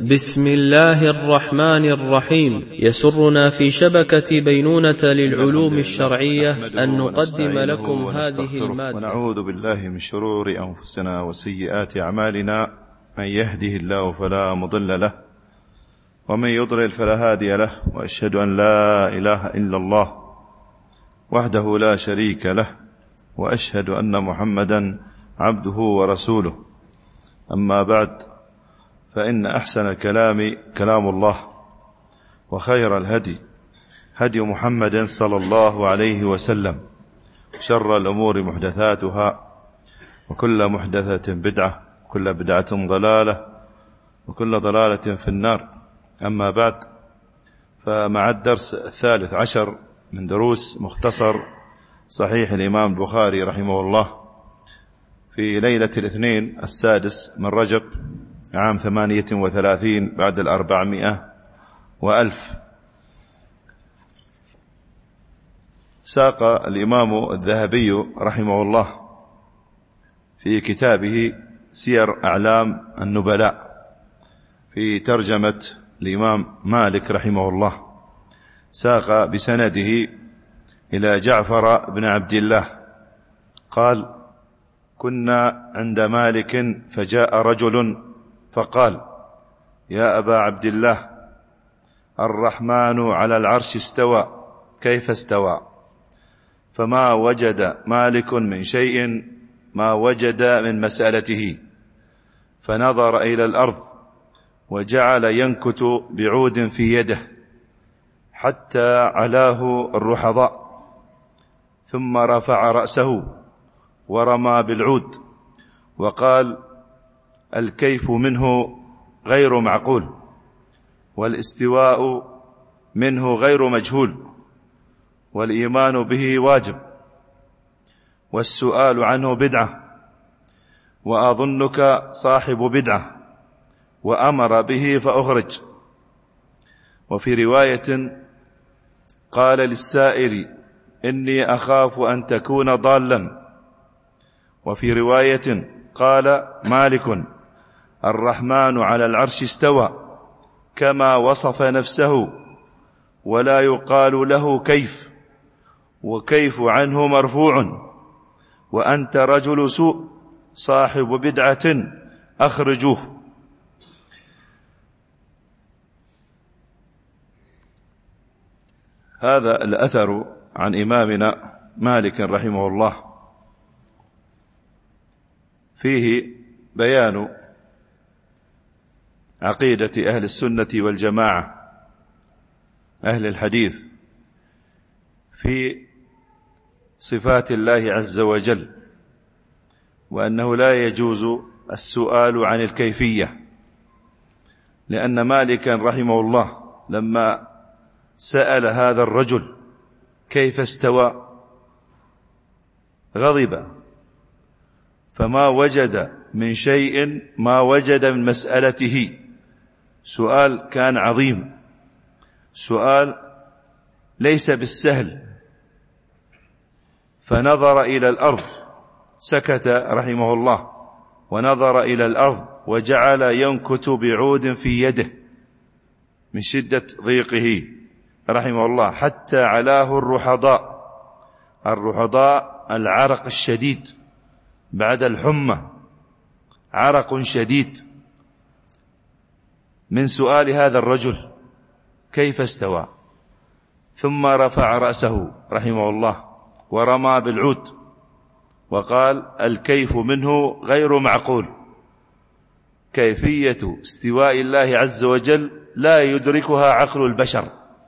بسم الله الرحمن الرحيم. يسرنا في شبكة بينونة للعلوم الشرعية أن نقدم لكم هذه المادة. ونعوذ بالله من شرور أنفسنا وسيئات أعمالنا، من يهده الله فلا مضل له ومن يضلل فلا هادي له، وأشهد أن لا إله إلا الله وحده لا شريك له، وأشهد أن محمدا عبده ورسوله. أما بعد، فإن أحسن الكلام كلام الله، وخير الهدي هدي محمد صلى الله عليه وسلم، شر الأمور محدثاتها، وكل محدثة بدعة، وكل بدعة ضلالة، وكل ضلالة في النار. أما بعد، فمع الدرس 13 من دروس مختصر صحيح الإمام البخاري رحمه الله في ليلة الاثنين 6 من رجب عام 38 بعد 400 وألف. ساق الإمام الذهبي رحمه الله في كتابه سير أعلام النبلاء في ترجمة الإمام مالك رحمه الله، ساق بسنده إلى جعفر بن عبد الله قال: كنا عند مالك فجاء رجل فقال: يا أبا عبد الله، الرحمن على العرش استوى، كيف استوى؟ فما وجد مالك من شيء ما وجد من مسألته، فنظر إلى الأرض وجعل ينكت بعود في يده حتى علاه الرحضاء، ثم رفع رأسه ورمى بالعود وقال: الكيف منه غير معقول، والاستواء منه غير مجهول، والإيمان به واجب، والسؤال عنه بدعة، وأظنك صاحب بدعة، وأمر به فأخرج. وفي رواية قال للسائل: إني أخاف أن تكون ضالا. وفي رواية قال مالك: الرحمن على العرش استوى كما وصف نفسه، ولا يقال له كيف، وكيف عنه مرفوع، وأنت رجل سوء صاحب بدعة، أخرجوه. هذا الأثر عن إمامنا مالك رحمه الله فيه بيان عقيدة أهل السنة والجماعة أهل الحديث في صفات الله عز وجل، وأنه لا يجوز السؤال عن الكيفية، لأن مالكا رحمه الله لما سأل هذا الرجل كيف استوى غضب، فما وجد من شيء ما وجد من مسألته. سؤال كان عظيم، سؤال ليس بالسهل، فنظر إلى الأرض، سكت رحمه الله ونظر إلى الأرض وجعل ينكت بعود في يده من شدة ضيقه رحمه الله حتى علاه الرحضاء. الرحضاء العرق الشديد بعد الحمى، عرق شديد من سؤال هذا الرجل كيف استوى. ثم رفع رأسه رحمه الله ورمى بالعود وقال: الكيف منه غير معقول. كيفية استواء الله عز وجل لا يدركها عقل البشر،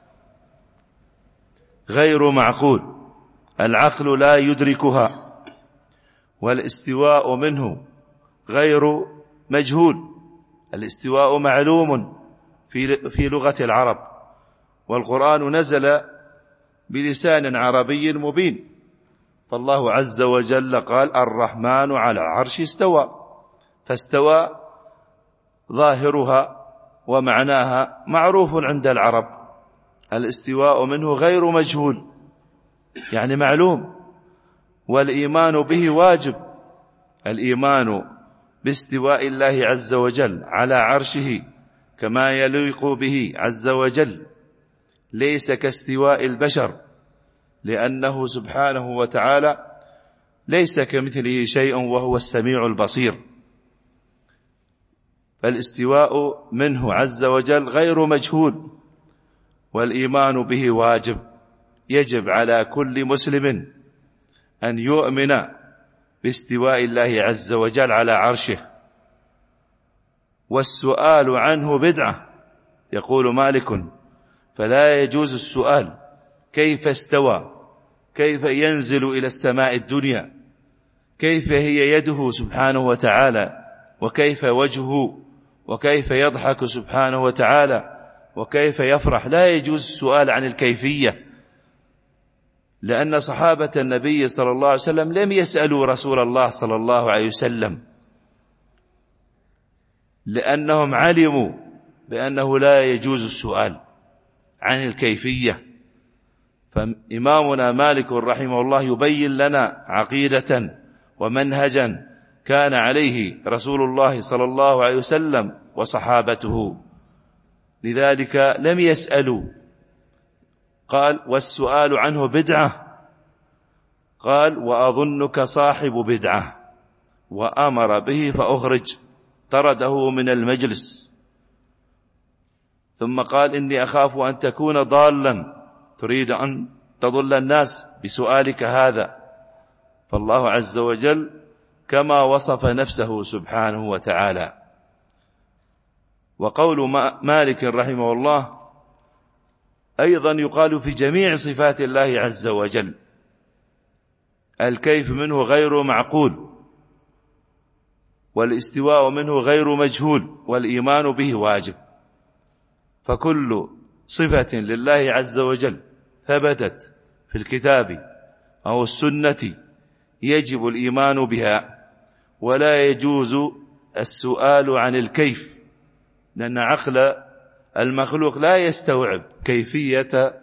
غير معقول، العقل لا يدركها. والاستواء منه غير مجهول، الاستواء معلوم في لغة العرب، والقرآن نزل بلسان عربي مبين. فالله عز وجل قال: الرحمن على العرش استوى، فاستوى ظاهرها ومعناها معروف عند العرب. الاستواء منه غير مجهول، يعني معلوم، والإيمان به واجب. الإيمان باستواء الله عز وجل على عرشه كما يليق به عز وجل، ليس كاستواء البشر، لأنه سبحانه وتعالى ليس كمثله شيء وهو السميع البصير. فالاستواء منه عز وجل غير مجهول، والإيمان به واجب. يجب على كل مسلم أن يؤمن باستواء الله عز وجل على عرشه. والسؤال عنه بدعة، يقول مالك: فلا يجوز السؤال كيف استوى، كيف ينزل إلى السماء الدنيا، كيف هي يده سبحانه وتعالى، وكيف وجهه، وكيف يضحك سبحانه وتعالى، وكيف يفرح. لا يجوز السؤال عن الكيفية، لأن صحابة النبي صلى الله عليه وسلم لم يسألوا رسول الله صلى الله عليه وسلم، لأنهم علموا بأنه لا يجوز السؤال عن الكيفية. فإمامنا مالك رحمه الله يبين لنا عقيدة ومنهجا كان عليه رسول الله صلى الله عليه وسلم وصحابته، لذلك لم يسألوا. قال: والسؤال عنه بدعة. قال: وأظنك صاحب بدعة، وأمر به فأخرج، طرده من المجلس. ثم قال: إني أخاف أن تكون ضالا، تريد أن تضل الناس بسؤالك هذا. فالله عز وجل كما وصف نفسه سبحانه وتعالى. وقول مالك رحمه الله أيضا يقال في جميع صفات الله عز وجل. الكيف منه غير معقول، والاستواء منه غير مجهول، والإيمان به واجب. فكل صفة لله عز وجل ثبتت في الكتاب أو السنة يجب الإيمان بها، ولا يجوز السؤال عن الكيف، لأن عقل المخلوق لا يستوعب كيفية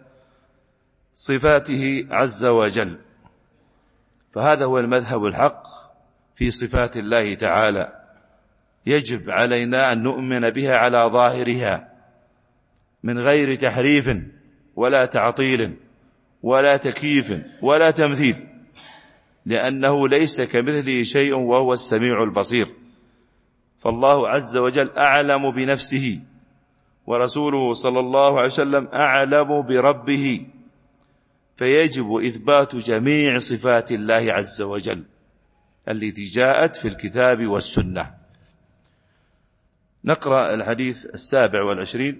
صفاته عز وجل. فهذا هو المذهب الحق في صفات الله تعالى. يجب علينا أن نؤمن بها على ظاهرها من غير تحريف ولا تعطيل ولا تكييف ولا تمثيل، لأنه ليس كمثله شيء وهو السميع البصير. فالله عز وجل أعلم بنفسه، ورسوله صلى الله عليه وسلم أعلم بربه، فيجب إثبات جميع صفات الله عز وجل التي جاءت في الكتاب والسنة. نقرأ الحديث 27.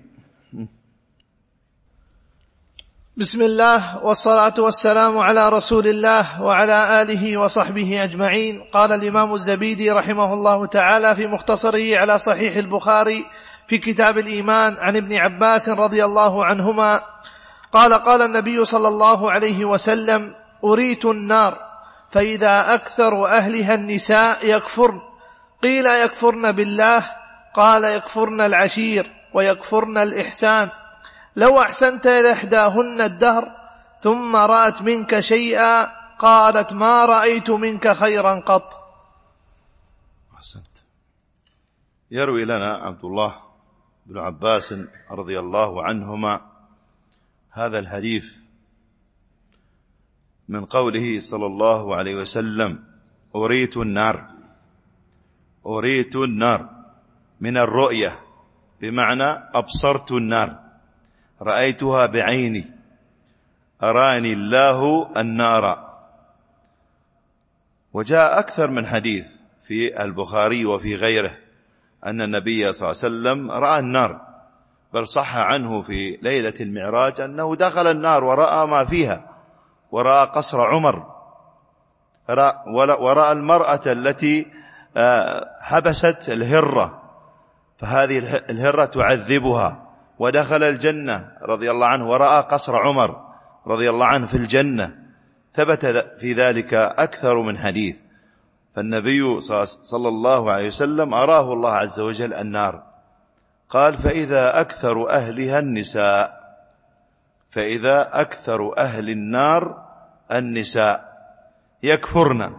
بسم الله والصلاة والسلام على رسول الله وعلى آله وصحبه أجمعين. قال الإمام الزبيدي رحمه الله تعالى في مختصره على صحيح البخاري في كتاب الإيمان عن ابن عباس رضي الله عنهما قال: قال النبي صلى الله عليه وسلم: أريت النار فإذا أكثر أهلها النساء يكفرن. قيل: يكفرن بالله؟ قال: يكفرن العشير ويكفرن الإحسان. لو أحسنت لإحداهن الدهر ثم رأت منك شيئا قالت: ما رأيت منك خيرا قط. أحسنت. يروي لنا عبد الله بن عباس رضي الله عنهما هذا الحديث من قوله صلى الله عليه وسلم: أريت النار. أريت النار من الرؤية، بمعنى أبصرت النار، رأيتها بعيني، أراني الله النار. وجاء أكثر من حديث في البخاري وفي غيره أن النبي صلى الله عليه وسلم رأى النار، بل صح عنه في ليلة المعراج أنه دخل النار ورأى ما فيها، ورأى قصر عمر، ورأى المرأة التي حبست الهرة، فهذه الهرة تعذبها، ودخل الجنة رضي الله عنه ورأى قصر عمر رضي الله عنه في الجنة. ثبت في ذلك أكثر من حديث. فالنبي صلى الله عليه وسلم أراه الله عز وجل النار. قال: فإذا أكثر أهلها النساء. فإذا أكثر أهل النار النساء يكفرن.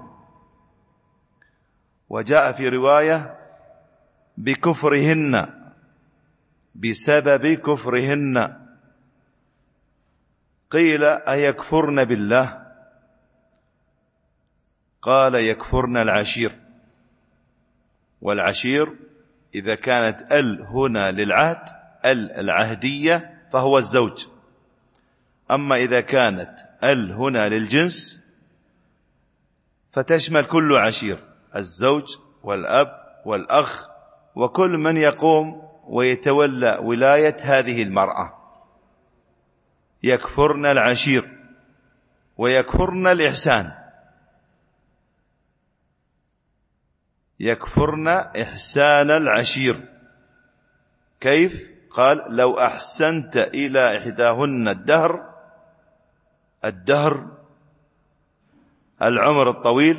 وجاء في رواية: بكفرهن، بسبب كفرهن. قيل أيكفرن بالله؟ قال يكفرن العشير، والعشير إذا كانت هنا للعهد العهدية فهو الزوج، أما إذا كانت هنا للجنس فتشمل كل عشير، الزوج والأب والأخ وكل من يقوم ويتولى ولاية هذه المرأة. يكفرن العشير ويكفرن الإحسان. يكفرن إحسان العشير. كيف؟ قال لو أحسنت إلى إحداهن الدهر العمر الطويل،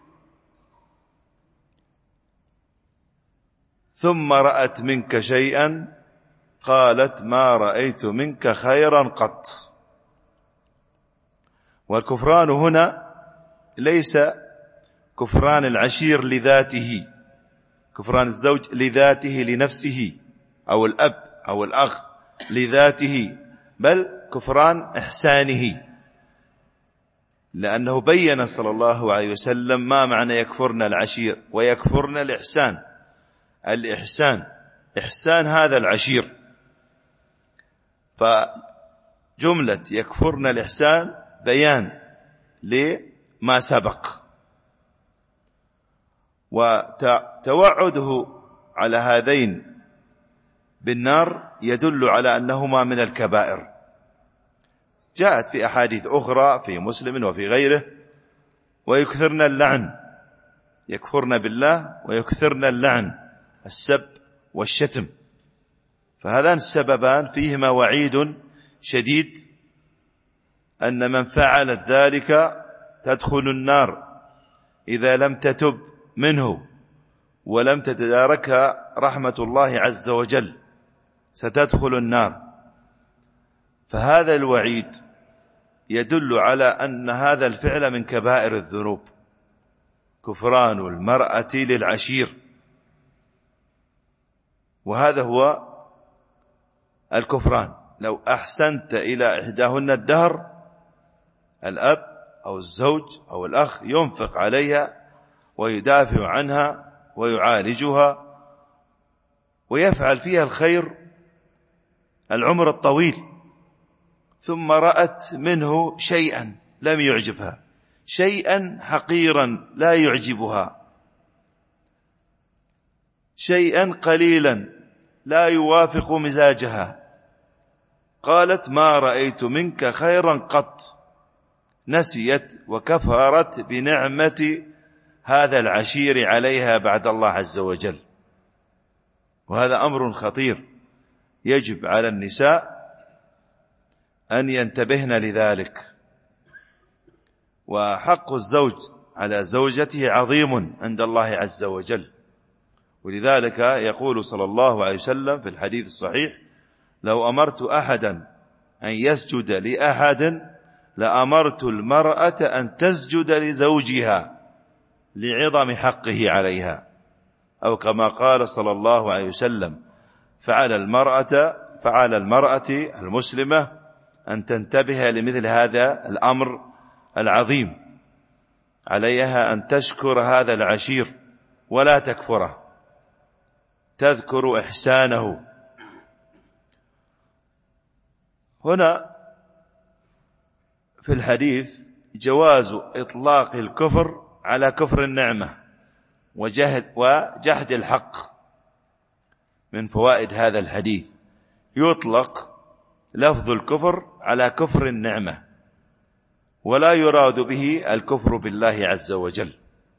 ثم رأت منك شيئا قالت ما رأيت منك خيرا قط. والكفران هنا ليس كفران العشير لذاته، كفران الزوج لذاته لنفسه، أو الأب أو الأخ لذاته، بل كفران إحسانه، لأنه بين صلى الله عليه وسلم ما معنى يكفرن العشير ويكفرن الإحسان. الإحسان إحسان هذا العشير، فجملة يكفرن الإحسان بيان لما سبق، وتوعده على هذين بالنار يدل على أنهما من الكبائر. جاءت في أحاديث أخرى في مسلم وفي غيره: ويكثرن اللعن، يكفرن بالله ويكثرن اللعن، السب والشتم. فهذان السببان فيهما وعيد شديد أن من فعلت ذلك تدخل النار إذا لم تتب منه ولم تتداركها رحمة الله عز وجل، ستدخل النار. فهذا الوعيد يدل على أن هذا الفعل من كبائر الذنوب، كفران المرأة للعشير. وهذا هو الكفران. لو أحسنت إلى إحداهن الدهر، الأب أو الزوج أو الأخ ينفق عليها ويدافع عنها ويعالجها ويفعل فيها الخير العمر الطويل، ثم رأت منه شيئا لم يعجبها، شيئا حقيرا لا يعجبها، شيئا قليلا لا يوافق مزاجها، قالت ما رأيت منك خيرا قط. نسيت وكفرت بنعمة هذا العشير عليها بعد الله عز وجل. وهذا أمر خطير، يجب على النساء أن ينتبهن لذلك. وحق الزوج على زوجته عظيم عند الله عز وجل، ولذلك يقول صلى الله عليه وسلم في الحديث الصحيح: لو أمرت أحدا أن يسجد لأحد لأمرت المرأة أن تسجد لزوجها لعظم حقه عليها، أو كما قال صلى الله عليه وسلم: فعلى المرأة المسلمة أن تنتبه لمثل هذا الأمر العظيم، عليها أن تشكر هذا العشير ولا تكفره، تذكر إحسانه. هنا في الحديث جواز إطلاق الكفر على كفر النعمة وجحد الحق. من فوائد هذا الحديث يطلق لفظ الكفر على كفر النعمة، ولا يراد به الكفر بالله عز وجل.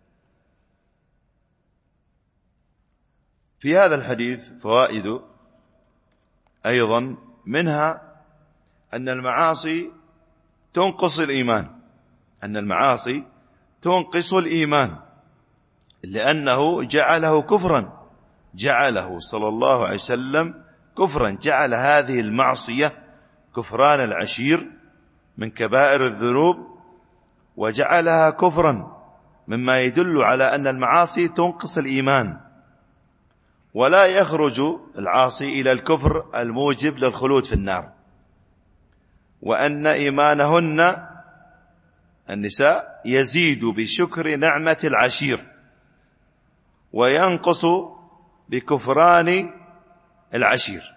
في هذا الحديث فوائد أيضا، منها أن المعاصي تنقص الإيمان، أن المعاصي تنقص الإيمان، لأنه جعله كفرا، جعله صلى الله عليه وسلم كفرا، جعل هذه المعصية كفران العشير من كبائر الذنوب، وجعلها كفرا، مما يدل على أن المعاصي تنقص الإيمان. ولا يخرج العاصي إلى الكفر الموجب للخلود في النار، وأن إيمانهن النساء يزيد بشكر نعمة العشير وينقص بكفران العشير.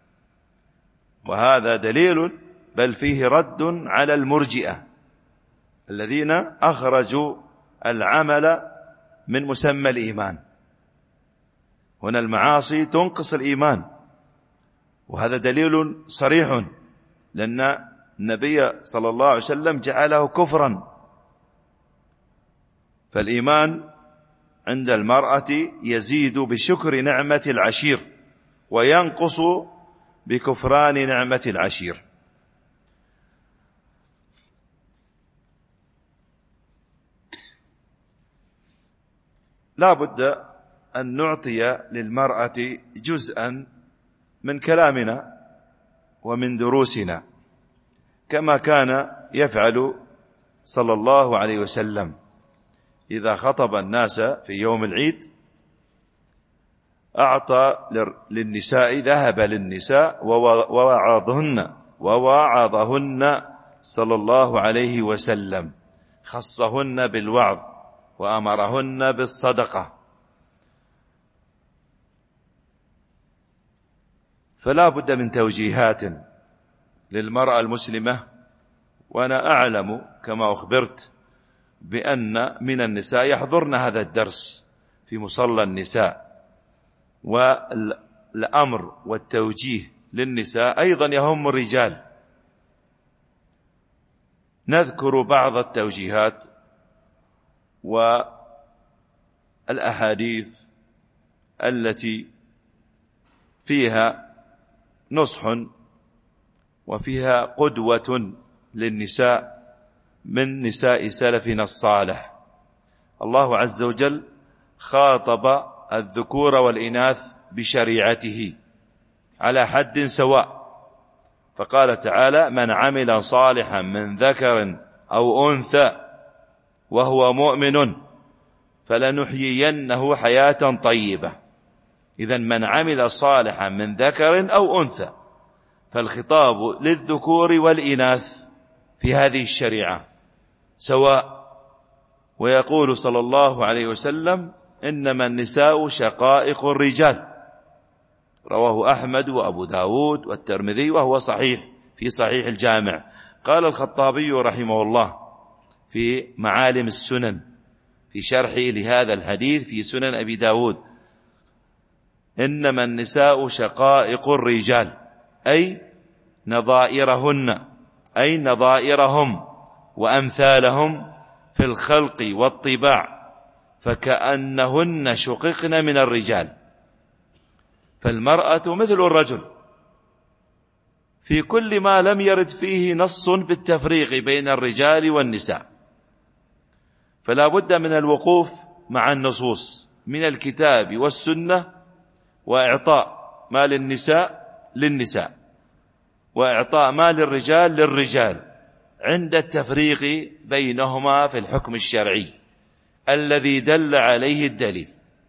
وهذا دليل بل فيه رد على المرجئة الذين أخرجوا العمل من مسمى الإيمان. هنا المعاصي تنقص الإيمان، وهذا دليل صريح، لأن النبي صلى الله عليه وسلم جعله كفرا. فالإيمان عند المرأة يزيد بشكر نعمة العشير وينقص بكفران نعمة العشير. لا بد أن نعطي للمرأة جزءا من كلامنا ومن دروسنا، كما كان يفعل صلى الله عليه وسلم إذا خطب الناس في يوم العيد أعطى للنساء، ذهب للنساء ووعظهن صلى الله عليه وسلم، خصهن بالوعظ وأمرهن بالصدقة. فلا بد من توجيهات للمرأة المسلمة. وأنا أعلم كما أخبرت بأن من النساء يحضرن هذا الدرس في مصلى النساء، والأمر والتوجيه للنساء أيضا يهم الرجال. نذكر بعض التوجيهات والأحاديث التي فيها نصح وفيها قدوة للنساء من نساء سلفنا الصالح. الله عز وجل خاطب الذكور والإناث بشريعته على حد سواء، فقال تعالى: من عمل صالحا من ذكر أو أنثى وهو مؤمن فلنحيينه حياة طيبة. إذن من عمل صالحا من ذكر أو أنثى، فالخطاب للذكور والإناث في هذه الشريعة سواء. ويقول صلى الله عليه وسلم: إنما النساء شقائق الرجال، رواه أحمد وأبو داود والترمذي وهو صحيح في صحيح الجامع. قال الخطابي رحمه الله في معالم السنن في شرحه لهذا الحديث في سنن أبي داود: إنما النساء شقائق الرجال، أي نظائرهن، أي نظائرهم وأمثالهم في الخلق والطباع، فكأنهن شققن من الرجال. فالمرأة مثل الرجل في كل ما لم يرد فيه نص بالتفريق بين الرجال والنساء، فلا بد من الوقوف مع النصوص من الكتاب والسنة، وإعطاء ما للنساء للنساء، وإعطاء ما للرجال للرجال، عند التفريق بينهما في الحكم الشرعي الذي دل عليه الدليل.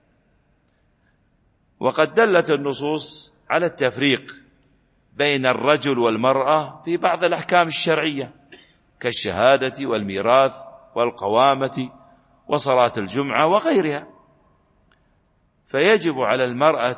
وقد دلت النصوص على التفريق بين الرجل والمرأة في بعض الأحكام الشرعية كالشهادة والميراث والقوامة وصلاة الجمعة وغيرها. فيجب على المرأة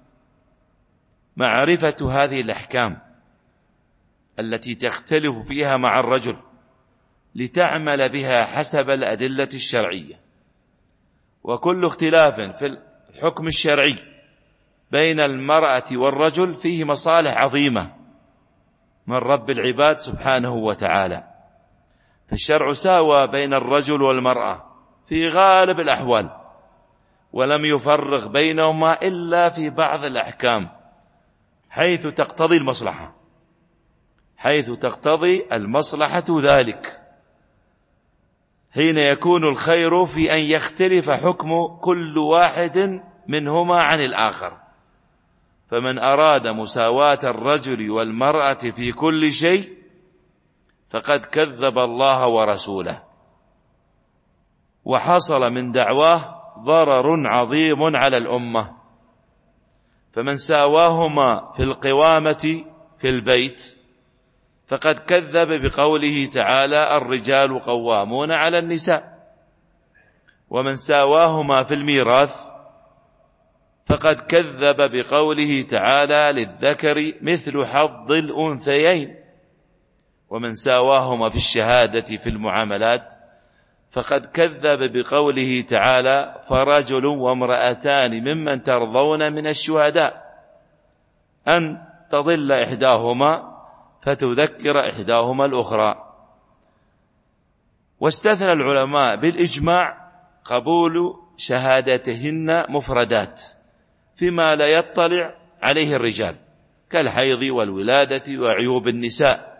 معرفة هذه الأحكام التي تختلف فيها مع الرجل لتعمل بها حسب الأدلة الشرعية. وكل اختلاف في الحكم الشرعي بين المرأة والرجل فيه مصالح عظيمة من رب العباد سبحانه وتعالى. فالشرع ساوى بين الرجل والمرأة في غالب الأحوال، ولم يفرق بينهما إلا في بعض الأحكام حيث تقتضي المصلحة، حيث تقتضي المصلحة ذلك، حين يكون الخير في أن يختلف حكم كل واحد منهما عن الآخر. فمن أراد مساواة الرجل والمرأة في كل شيء فقد كذب الله ورسوله، وحصل من دعواه ضرر عظيم على الأمة، فمن ساواهما في القوامة في البيت فقد كذب بقوله تعالى الرجال قوامون على النساء، ومن ساواهما في الميراث فقد كذب بقوله تعالى للذكر مثل حظ الأنثيين، ومن ساواهما في الشهادة في المعاملات فقد كذب بقوله تعالى فرجل وامرأتان ممن ترضون من الشهداء أن تضل إحداهما فتذكر إحداهما الأخرى. واستثنى العلماء بالإجماع قبول شهادتهن مفردات فيما لا يطلع عليه الرجال كالحيض والولادة وعيوب النساء.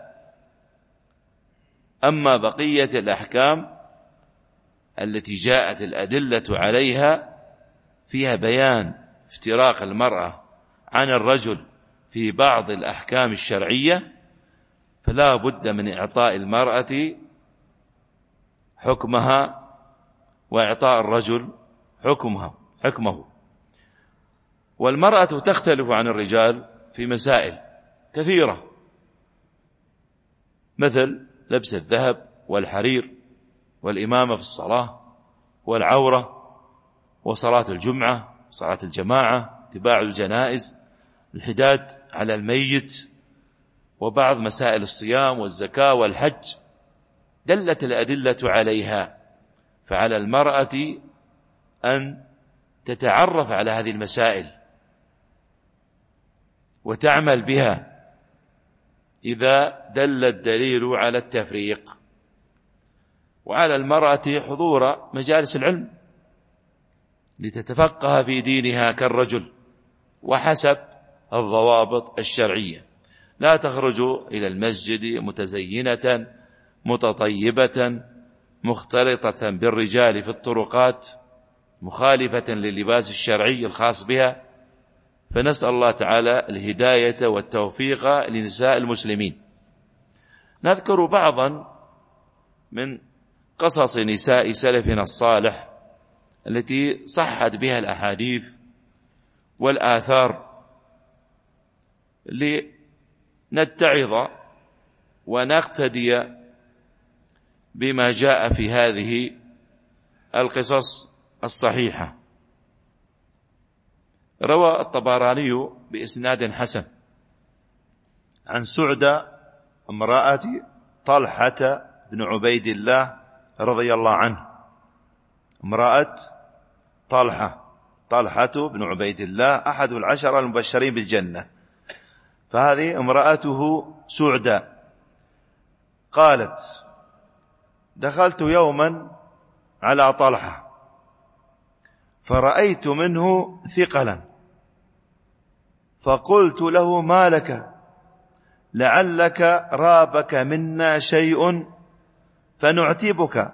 أما بقية الأحكام التي جاءت الأدلة عليها فيها بيان افتراق المرأة عن الرجل في بعض الأحكام الشرعية، فلا بد من إعطاء المرأة حكمها وإعطاء الرجل حكمه. والمرأة تختلف عن الرجال في مسائل كثيرة، مثل لبس الذهب والحرير، والإمامة في الصلاة، والعورة، وصلاة الجمعة، صلاة الجماعة، اتباع الجنائز، الحداد على الميت، وبعض مسائل الصيام والزكاة والحج دلت الأدلة عليها. فعلى المرأة أن تتعرف على هذه المسائل وتعمل بها إذا دل الدليل على التفريق. وعلى المرأة حضور مجالس العلم لتتفقه في دينها كالرجل وحسب الضوابط الشرعية، لا تخرج إلى المسجد متزينة متطيبة مختلطة بالرجال في الطرقات مخالفة لللباس الشرعي الخاص بها. فنسأل الله تعالى الهداية والتوفيق لنساء المسلمين. نذكر بعضا من قصص نساء سلفنا الصالح التي صحت بها الأحاديث والآثار لنتعظ ونقتدي بما جاء في هذه القصص الصحيحة. روى الطبراني بإسناد حسن عن سعدة امرأة طلحة بن عبيد الله رضي الله عنه. امرأة طلحة بن عبيد الله أحد 10 المبشرين بالجنة، فهذه امرأته سعدة. قالت دخلت يوما على طلحة فرأيت منه ثقلا فقلت له ما لك؟ لعلك رابك منا شيء فنعتبك.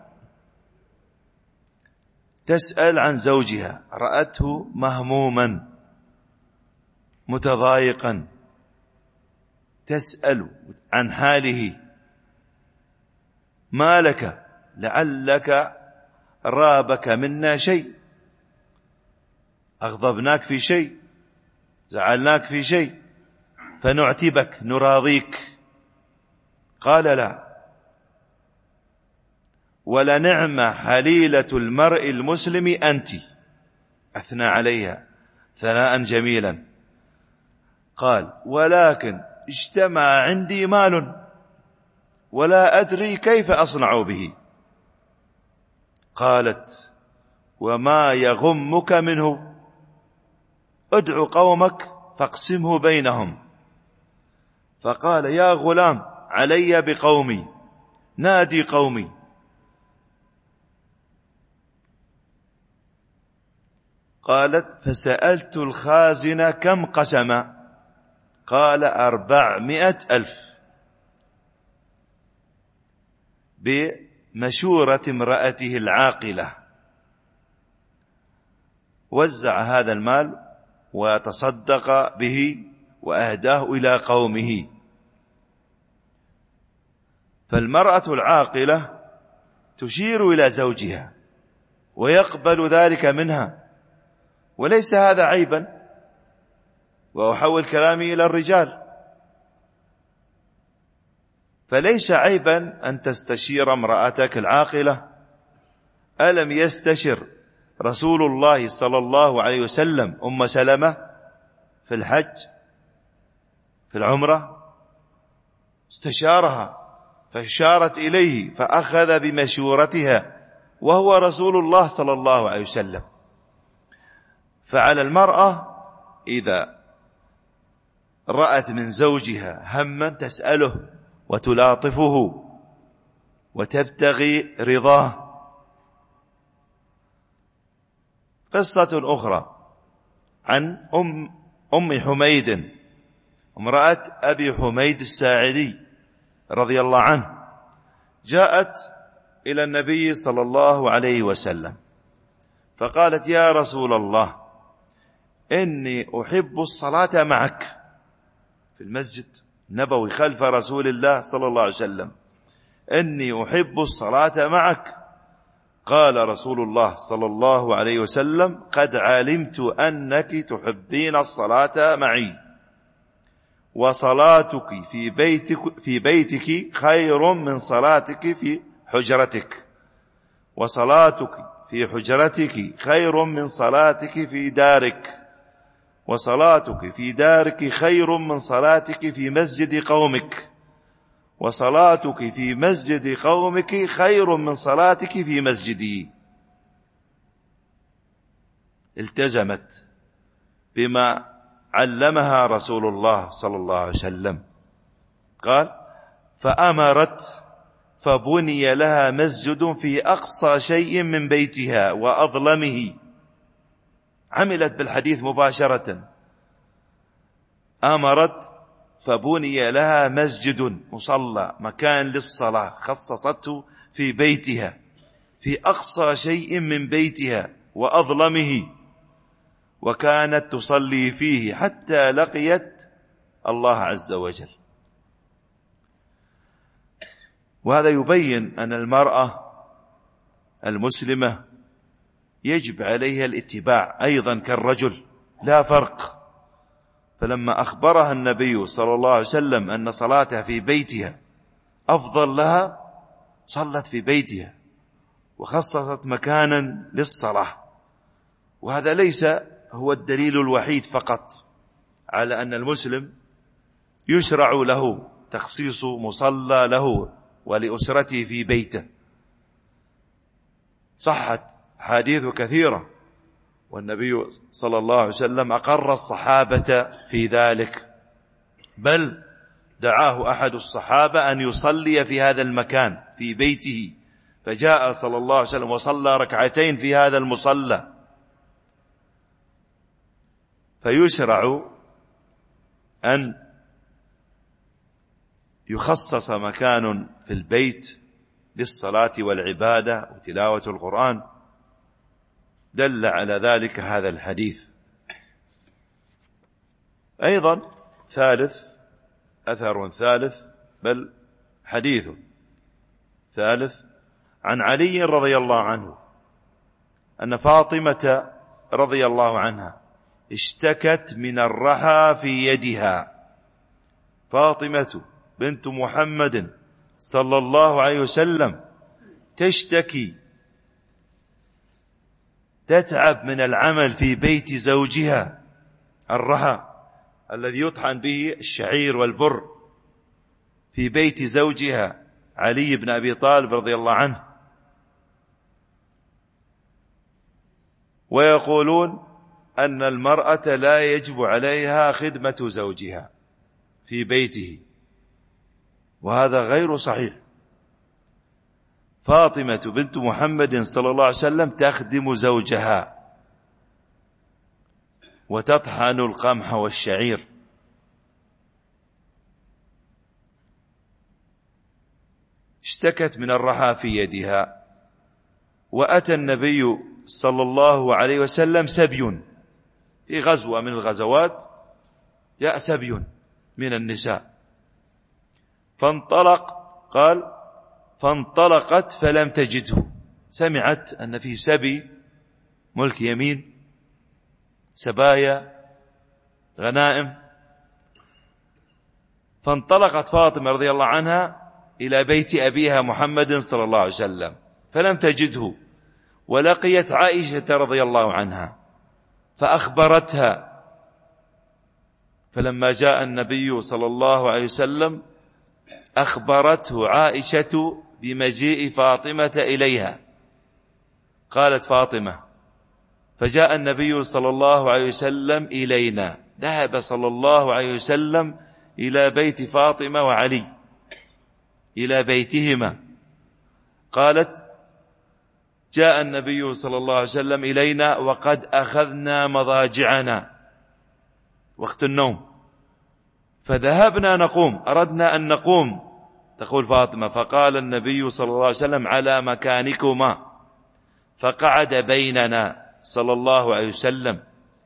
تسأل عن زوجها، رأته مهموما متضايقا، تسأل عن حاله، ما لك؟ لعلك رابك منا شيء، أغضبناك في شيء، زعلناك في شيء، فنعتبك نراضيك. قال لا، ولنعم حليلة المرء المسلم أنت. أثنى عليها ثناء جميلا. قال ولكن اجتمع عندي مال ولا أدري كيف أصنع به. قالت وما يغمك منه؟ ادع قومك فاقسمه بينهم. فقال يا غلام علي بقومي، نادي قومي. قالت فسألت الخازن كم قسم؟ قال 400,000 بمشورة امرأته العاقلة. وزع هذا المال وتصدق به وأهداه إلى قومه. فالمرأة العاقلة تشير إلى زوجها ويقبل ذلك منها، وليس هذا عيبا، وأحول كلامي إلى الرجال. فليس عيبا أن تستشير امرأتك العاقلة. ألم يستشر رسول الله صلى الله عليه وسلم أم سلمة في الحج في العمرة؟ استشارها فاشارت إليه فأخذ بمشورتها وهو رسول الله صلى الله عليه وسلم. فعلى المرأة إذا رأت من زوجها هما تسأله وتلاطفه وتبتغي رضاه. قصة أخرى عن أم حميد امرأة أبي حميد الساعدي رضي الله عنه، جاءت إلى النبي صلى الله عليه وسلم فقالت: يا رسول الله، إني أحب الصلاة معك في المسجد النبوي خلف رسول الله صلى الله عليه وسلم، إني أحب الصلاة معك. قال رسول الله صلى الله عليه وسلم: قد علمت أنك تحبين الصلاة معي، وصلاتك في بيتك خير من صلاتك في حجرتك، وصلاتك في حجرتك خير من صلاتك في دارك، وصلاتك في دارك خير من صلاتك في مسجد قومك، وصلاتك في مسجد قومك خير من صلاتك في مسجدي. التزمت بما علمها رسول الله صلى الله عليه وسلم. قال: فأمرت فبني لها مسجد في أقصى شيء من بيتها وأظلمه. عملت بالحديث مباشرة. أمرت فبني لها مسجد، مصلى، مكان للصلاة، خصصته في بيتها في أقصى شيء من بيتها وأظلمه، وكانت تصلي فيه حتى لقيت الله عز وجل. وهذا يبين أن المرأة المسلمة يجب عليها الاتباع أيضا كالرجل، لا فرق. فلما أخبرها النبي صلى الله عليه وسلم أن صلاتها في بيتها أفضل لها، صلت في بيتها وخصصت مكانا للصلاة. وهذا ليس هو الدليل الوحيد فقط على أن المسلم يشرع له تخصيص مصلى له ولأسرته في بيته. صحت حديث كثيرة، والنبي صلى الله عليه وسلم أقر الصحابة في ذلك، بل دعاه أحد الصحابة أن يصلي في هذا المكان في بيته، فجاء صلى الله عليه وسلم وصلى ركعتين في هذا المصلى. فيشرع أن يخصص مكان في البيت للصلاة والعبادة وتلاوة القرآن، دل على ذلك هذا الحديث. أيضا أثر ثالث بل حديث ثالث عن علي رضي الله عنه أن فاطمة رضي الله عنها اشتكت من الرحى في يدها. فاطمة بنت محمد صلى الله عليه وسلم تشتكي، تتعب من العمل في بيت زوجها، الرحى الذي يطحن به الشعير والبر في بيت زوجها علي بن أبي طالب رضي الله عنه. ويقولون أن المرأة لا يجب عليها خدمة زوجها في بيته، وهذا غير صحيح. فاطمة بنت محمد صلى الله عليه وسلم تخدم زوجها وتطحن القمح والشعير. اشتكت من الرحى في يدها، وأتى النبي صلى الله عليه وسلم سبي في غزوة من الغزوات، جاء سبي من النساء فانطلقت فلم تجده. سمعت أن فيه سبي ملك يمين، سبايا غنائم. فانطلقت فاطمة رضي الله عنها إلى بيت أبيها محمد صلى الله عليه وسلم فلم تجده، ولقيت عائشة رضي الله عنها فأخبرتها. فلما جاء النبي صلى الله عليه وسلم أخبرته عائشة بمجيء فاطمة إليها. قالت فاطمة: فجاء النبي صلى الله عليه وسلم إلينا. ذهب صلى الله عليه وسلم إلى بيت فاطمة وعلي، إلى بيتهما. قالت: جاء النبي صلى الله عليه وسلم إلينا وقد أخذنا مضاجعنا، وقت النوم، فذهبنا نقوم، أردنا أن نقوم. تقول فاطمة: فقال النبي صلى الله عليه وسلم: على مكانكما. فقعد بيننا صلى الله عليه وسلم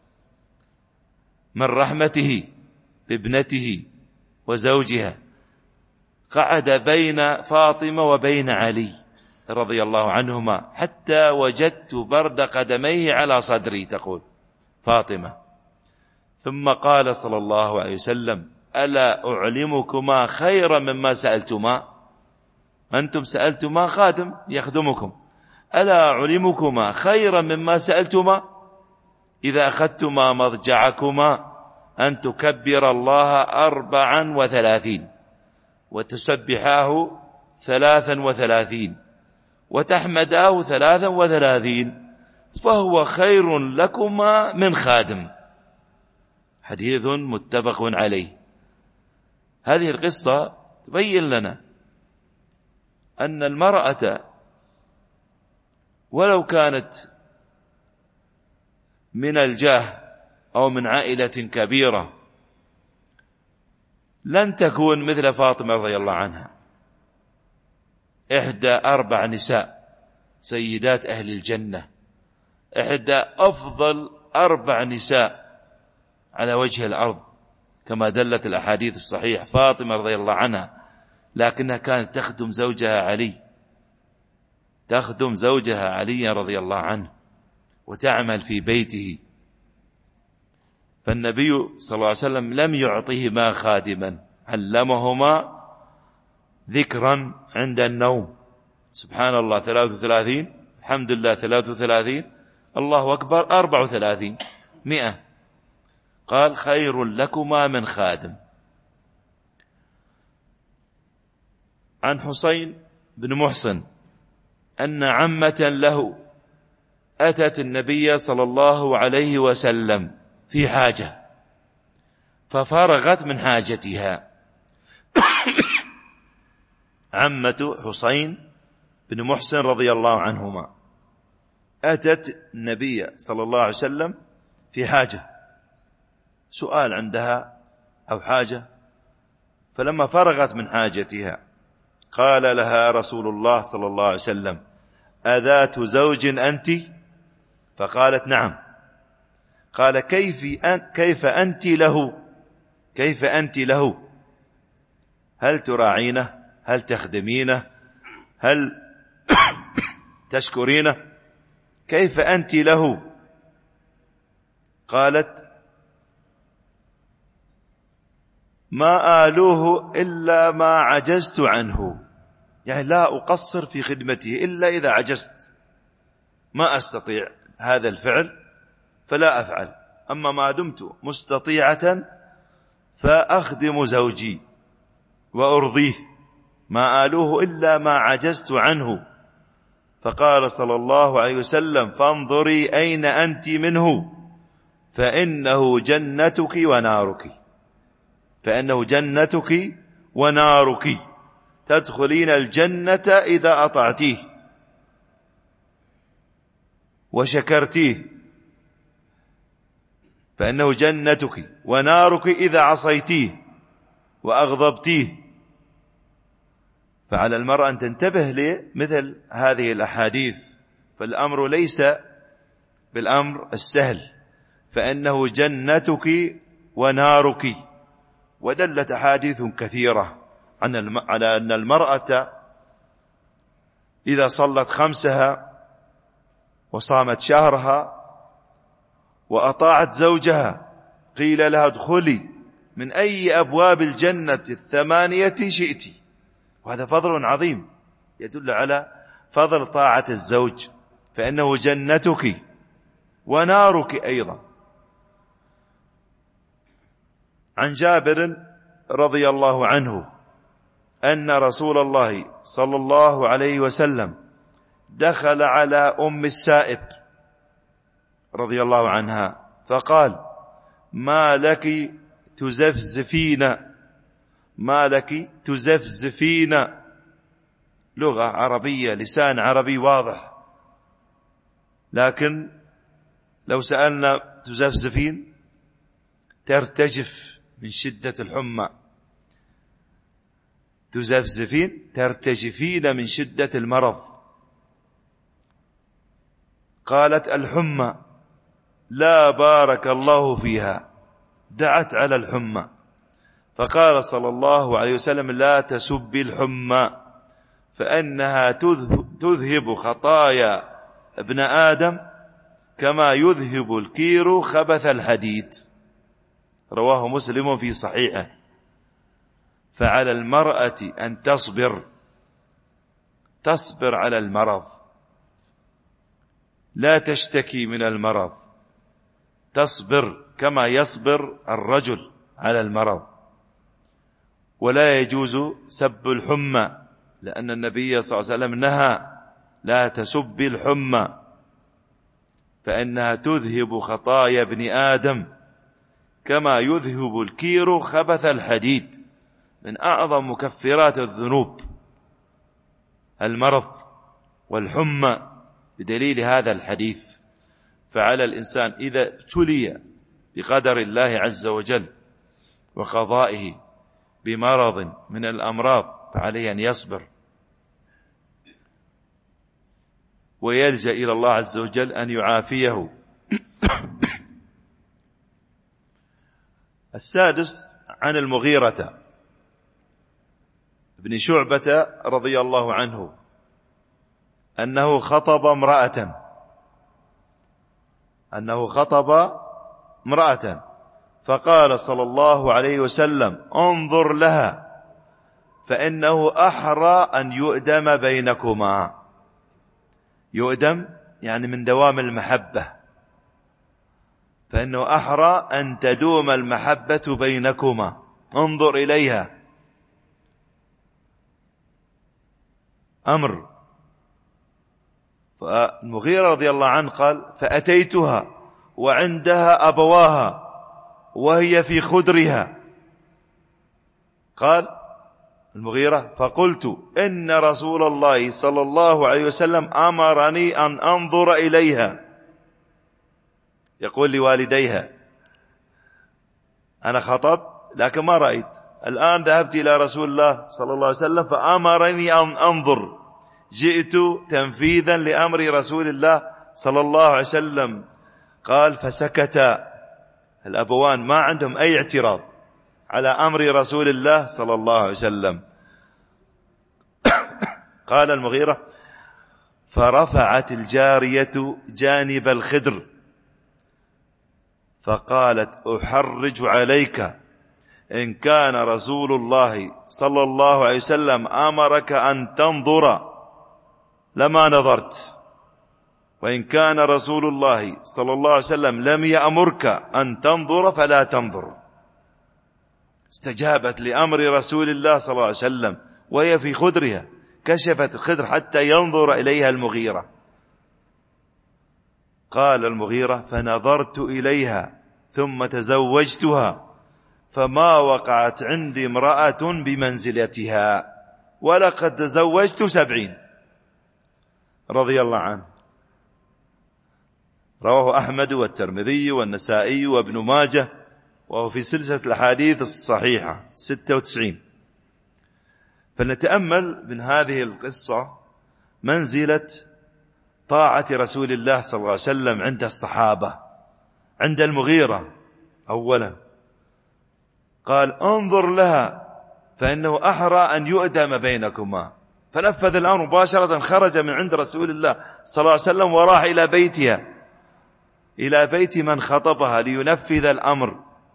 من رحمته بابنته وزوجها، قعد بين فاطمة وبين علي رضي الله عنهما حتى وجدت برد قدميه على صدري. تقول فاطمة: ثم قال صلى الله عليه وسلم: ألا أعلمكما خيرا مما سألتما؟ أنتم سألتما خادم يخدمكم، ألا أعلمكما خيرا مما سألتما؟ إذا أخذتما مضجعكما أن تكبر الله 34 وتسبحاه 33 وتحمداه 33، فهو خير لكما من خادم. حديث متفق عليه. هذه القصة تبين لنا أن المرأة ولو كانت من الجاه أو من عائلة كبيرة لن تكون مثل فاطمة رضي الله عنها، إحدى 4 نساء سيدات أهل الجنة، إحدى أفضل 4 نساء على وجه الأرض كما دلت الأحاديث الصحيحة. فاطمة رضي الله عنها لكنها كانت تخدم زوجها علي، تخدم زوجها علي رضي الله عنه وتعمل في بيته. فالنبي صلى الله عليه وسلم لم يعطيهما خادما، علمهما ذكرا عند النوم. سبحان الله 33، الحمد لله 33، الله أكبر 34، 100. قال: خير لكما من خادم. عن حسين بن محصن أن عمة له أتت النبي صلى الله عليه وسلم في حاجة ففرغت من حاجتها. عمة حسين بن محصن رضي الله عنهما أتت النبي صلى الله عليه وسلم في حاجة، سؤال عندها أو حاجة، فلما فرغت من حاجتها قال لها رسول الله صلى الله عليه وسلم: أذات زوج أنت؟ فقالت: نعم. قال: كيف أنت له؟ كيف أنت له؟ هل تراعينه؟ هل تخدمينه؟ هل تشكرينه؟ كيف أنت له؟ قالت: ما آلوه إلا ما عجزت عنه، يعني لا أقصر في خدمته إلا إذا عجزت، ما أستطيع هذا الفعل فلا أفعل، أما ما دمت مستطيعة فأخدم زوجي وأرضيه، ما آلوه إلا ما عجزت عنه. فقال صلى الله عليه وسلم: فانظري أين أنت منه، فإنه جنتك ونارك، فإنه جنتك ونارك، تدخلين الجنة إذا أطعتيه وشكرتيه، فإنه جنتك ونارك إذا عصيتيه وأغضبتيه. فعلى المرأة أن تنتبه لمثل هذه الأحاديث، فالأمر ليس بالأمر السهل، فإنه جنتك ونارك. ودلت أحاديث كثيرة على أن المرأة إذا صلت 5 وصامت شهرها وأطاعت زوجها قيل لها ادخلي من أي أبواب الجنة 8 شئت. وهذا فضل عظيم يدل على فضل طاعة الزوج، فإنه جنتك ونارك أيضا. عن جابر رضي الله عنه أن رسول الله صلى الله عليه وسلم دخل على أم السائب رضي الله عنها فقال: ما لك تزفزفين، ما لك تزفزفين. لغة عربية، لسان عربي واضح، لكن لو سألنا تزفزفين ترتجف من شدة الحمى، تزفزفين ترتجفين من شدة المرض. قالت: الحمى، لا بارك الله فيها. دعت على الحمى، فقال صلى الله عليه وسلم: لا تسبي الحمى فإنها تذهب خطايا ابن آدم كما يذهب الكير خبث الحديد. رواه مسلم في صحيحه. فعلى المرأة أن تصبر على المرض، لا تشتكي من المرض، تصبر كما يصبر الرجل على المرض. ولا يجوز سب الحمى، لأن النبي صلى الله عليه وسلم نهى: لا تسب الحمى فإنها تذهب خطايا ابن آدم كما يذهب الكير خبث الحديد. من أعظم مكفرات الذنوب المرض والحمى بدليل هذا الحديث. فعلى الإنسان إذا ابتلي بقدر الله عز وجل وقضائه بمرض من الأمراض فعليه أن يصبر ويلجأ إلى الله عز وجل أن يعافيه. السادس عن المغيرة بن شعبة رضي الله عنه أنه خطب امرأة فقال صلى الله عليه وسلم: انظر لها فإنه أحرى أن يؤدم بينكما. يؤدم يعني من دوام المحبة، فإنه أحرى أن تدوم المحبة بينكما، انظر إليها. أمر. فالمغيرة رضي الله عنه قال: فأتيتها وعندها أبواها وهي في خدرها. قال المغيرة: فقلت إن رسول الله صلى الله عليه وسلم أمرني أن أنظر إليها. يقول لوالديها: أنا خطب لكن ما رأيت، الآن ذهبت إلى رسول الله صلى الله عليه وسلم فأمرني أن أنظر، جئت تنفيذا لأمر رسول الله صلى الله عليه وسلم. قال: فسكت الأبوان، ما عندهم أي اعتراض على أمر رسول الله صلى الله عليه وسلم. قال المغيرة: فرفعت الجارية جانب الخدر فقالت: أحرج عليك، إن كان رسول الله صلى الله عليه وسلم أمرك أن تنظر لما نظرت، وإن كان رسول الله صلى الله عليه وسلم لم يأمرك أن تنظر فلا تنظر. استجابت لأمر رسول الله صلى الله عليه وسلم وهي في خدرها، كشفت الخدر حتى ينظر إليها المغيرة. قال المغيرة: فنظرت إليها ثم تزوجتها، فما وقعت عندي امرأة بمنزلتها، ولقد تزوجت 70. رضي الله عنه. رواه أحمد والترمذي والنسائي وابن ماجه، وهو في سلسلة الأحاديث الصحيحة 96. فنتأمل من هذه القصة منزلة طاعة رسول الله صلى الله عليه وسلم عند الصحابة. عند المغيرة أولا قال: انظر لها فإنه أحرى أن يؤدم بينكما، فنفذ الأمر مباشرة، خرج من عند رسول الله صلى الله عليه وسلم وراح إلى بيتها، إلى بيت من خطبها لينفذ الأمر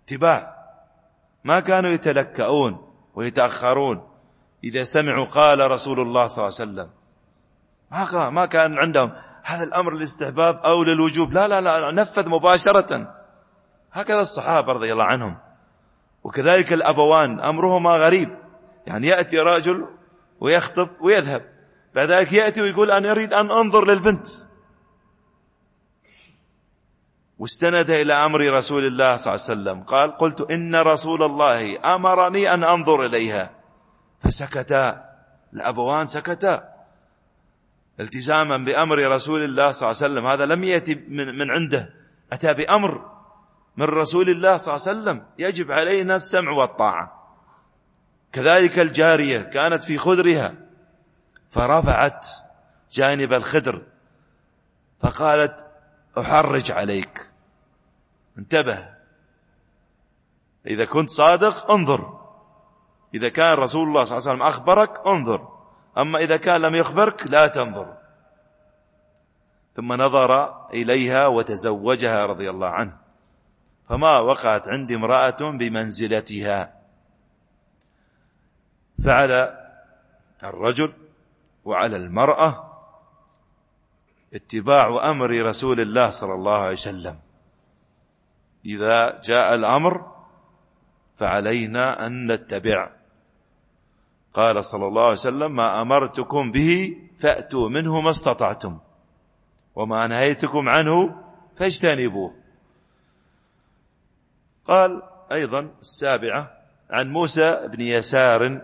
اتباع، ما كانوا يتلكؤون ويتأخرون إذا سمعوا قال رسول الله صلى الله عليه وسلم، ما كان عندهم هذا الأمر للاستحباب أو للوجوب، لا نفذ مباشرة. هكذا الصحابة رضي الله عنهم. وكذلك الأبوان أمرهما غريب، يعني يأتي رجل ويخطب ويذهب، بعد ذلك يأتي ويقول أنا أريد أن أنظر للبنت، واستند إلى أمر رسول الله صلى الله عليه وسلم، قال قلت إن رسول الله أمرني أن أنظر إليها، فسكتا الأبوان، سكتا التزاما بأمر رسول الله صلى الله عليه وسلم. هذا لم يأتي من عنده، أتى بأمر من رسول الله صلى الله عليه وسلم، يجب علينا السمع والطاعة. كذلك الجارية كانت في خدرها فرفعت جانب الخدر فقالت أحرج عليك، انتبه، إذا كنت صادق انظر، إذا كان رسول الله صلى الله عليه وسلم أخبرك انظر، أما إذا كان لم يخبرك لا تنظر. ثم نظر إليها وتزوجها رضي الله عنه، فما وقعت عندي امرأة بمنزلتها. فعلى الرجل وعلى المرأة اتباع أمر رسول الله صلى الله عليه وسلم. إذا جاء الأمر فعلينا أن نتبع. قال صلى الله عليه وسلم ما أمرتكم به فأتوا منه ما استطعتم وما نهيتكم عنه فاجتنبوه. قال أيضا السابعة عن موسى بن يسار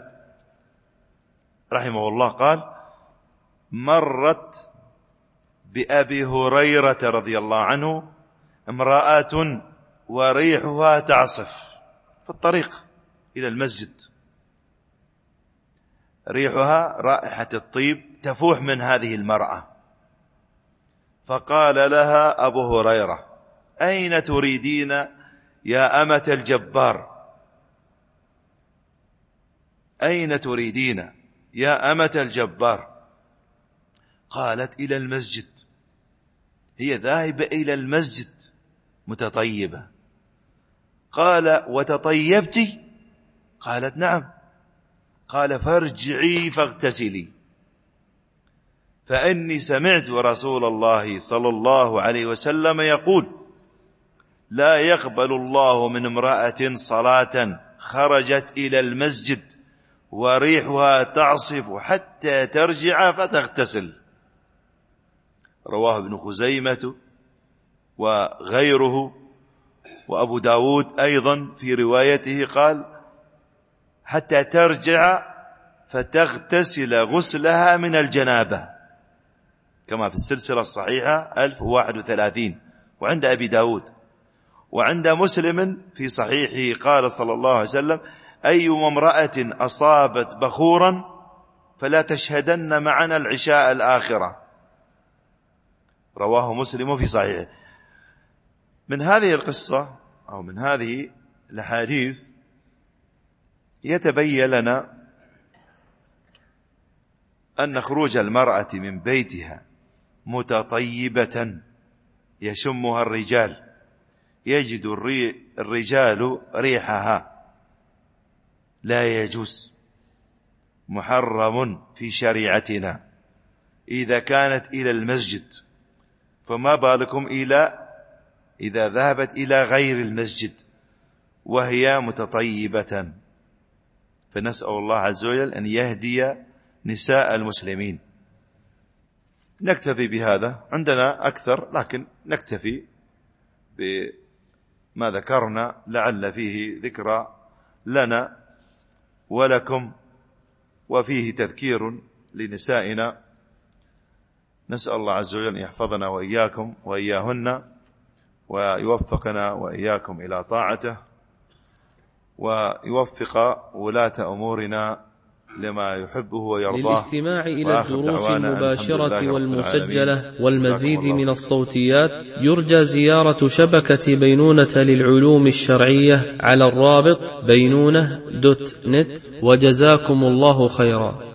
رحمه الله قال مرت بأبي هريرة رضي الله عنه امرأة وريحها تعصف في الطريق إلى المسجد، ريحها رائحة الطيب تفوح من هذه المرأة، فقال لها أبو هريرة أين تريدين يا أمة الجبار؟ أين تريدين يا أمة الجبار؟ قالت إلى المسجد، هي ذاهبة إلى المسجد متطيبة. قال وتطيبتي؟ قالت نعم. قال فارجعي فاغتسلي، فإني سمعت رسول الله صلى الله عليه وسلم يقول لا يقبل الله من امرأة صلاة خرجت إلى المسجد وريحها تعصف حتى ترجع فتغتسل. رواه ابن خزيمة وغيره، وأبو داود أيضا في روايته قال حتى ترجع فتغتسل غسلها من الجنابة، كما في السلسلة الصحيحة 1031 وعند أبي داود. وعند مسلم في صحيحه قال صلى الله عليه وسلم أي امرأة أصابت بخورا فلا تشهدن معنا العشاء الآخرة. رواه مسلم في صحيحه. من هذه القصة أو من هذه الحديث يتبين لنا أن خروج المرأة من بيتها متطيبة يشمها الرجال، يجد الرجال ريحها، لا يجوز، محرم في شريعتنا إذا كانت إلى المسجد، فما بالكم إذا ذهبت إلى غير المسجد وهي متطيبة. فنسأل الله عز وجل أن يهدي نساء المسلمين. نكتفي بهذا، عندنا أكثر لكن نكتفي بما ذكرنا لعل فيه ذكرى لنا ولكم وفيه تذكير لنسائنا. نسأل الله عز وجل أن يحفظنا وإياكم وإياهن ويوفقنا وإياكم إلى طاعته ويوفق ولاة أمورنا لما يحبه ويرضاه. للاستماع إلى الدروس المباشرة والمسجلة والمزيد من الصوتيات يرجى زيارة شبكة بينونة للعلوم الشرعية على الرابط بينونة.net. وجزاكم الله خيرا.